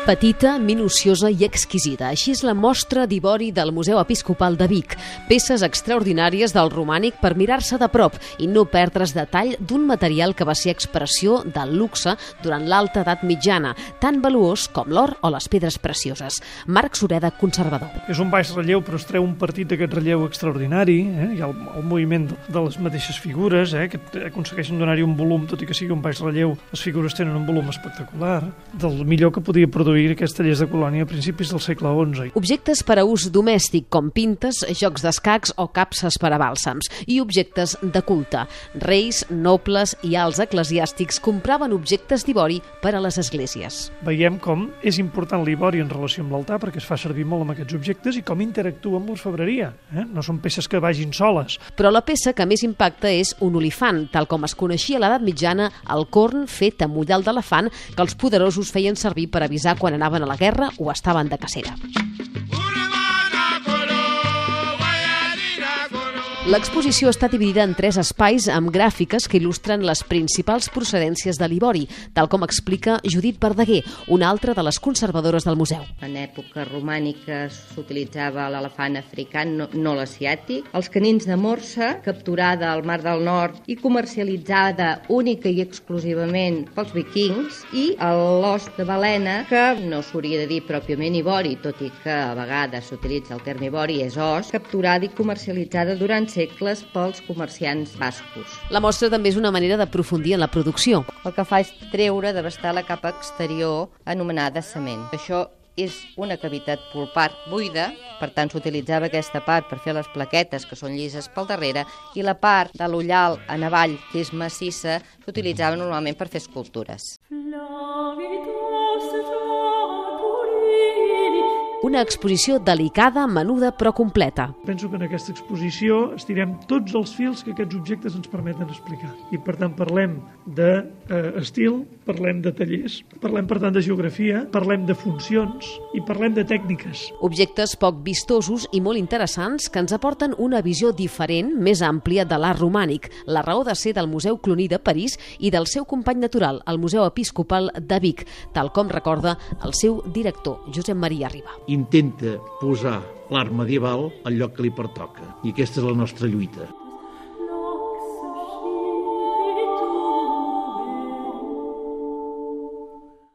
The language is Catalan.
Petita, minuciosa i exquisida. Així és la mostra d'ivori del Museu Episcopal de Vic. Peces extraordinàries del romànic per mirar-se de prop i no perdre's detall d'un material que va ser expressió del luxe durant l'alta edat mitjana, tan valuós com l'or o les pedres precioses. Marc Sureda, conservador. És un baix relleu, però es treu un partit d'aquest relleu extraordinari. Hi ha el moviment de les mateixes figures, que aconsegueixen donar-hi un volum, tot i que sigui un baix relleu, les figures tenen un volum espectacular, del millor que podia produir aquests tallers de Colònia a principis del segle XI. Objectes per a ús domèstic, com pintes, jocs d'escacs o capses per a bàlsams, i objectes de culte. Reis, nobles i alts eclesiàstics compraven objectes d'ivori per a les esglésies. Veiem com és important l'ivori en relació amb l'altar, perquè es fa servir molt amb aquests objectes, i com interactua amb l'orfebreria. No són peces que vagin soles. Però la peça que més impacta és un olifant, tal com es coneixia a l'edat mitjana el corn fet amb ullal d'elefant que els poderosos feien servir per avisar quan anaven a la guerra o estaven de cacera. L'exposició està dividida en 3 espais amb gràfiques que il·lustren les principals procedències de l'ivori, tal com explica Judit Verdaguer, una altra de les conservadores del museu. En època romànica s'utilitzava l'elefant africà, no l'asiàtic, els canins de morsa, capturada al Mar del Nord i comercialitzada única i exclusivament pels vikings, i l'os de balena, que no s'hauria de dir pròpiament ivori, tot i que a vegades s'utilitza el terme ivori, és os, capturada i comercialitzada durant segles pels comerciants bascos. La mostra també és una manera d'aprofundir en la producció. El que fa és treure, devastar la capa exterior anomenada cement. Això és una cavitat pulpar buida, per tant s'utilitzava aquesta part per fer les plaquetes, que són llises pel darrere, i la part de l'ullal en avall, que és massissa, s'utilitzava normalment per fer escultures. Una exposició delicada, menuda però completa. Penso que en aquesta exposició estirem tots els fils que aquests objectes ens permeten explicar. I per tant parlem d'estil, parlem de tallers, parlem per tant de geografia, parlem de funcions i parlem de tècniques. Objectes poc vistosos i molt interessants que ens aporten una visió diferent, més àmplia de l'art romànic, la raó de ser del Museu Cluny de París i del seu company natural, el Museu Episcopal de Vic, tal com recorda el seu director, Josep Maria Riba. Intenta posar l'art medieval al lloc que li pertoca, i aquesta és la nostra lluita.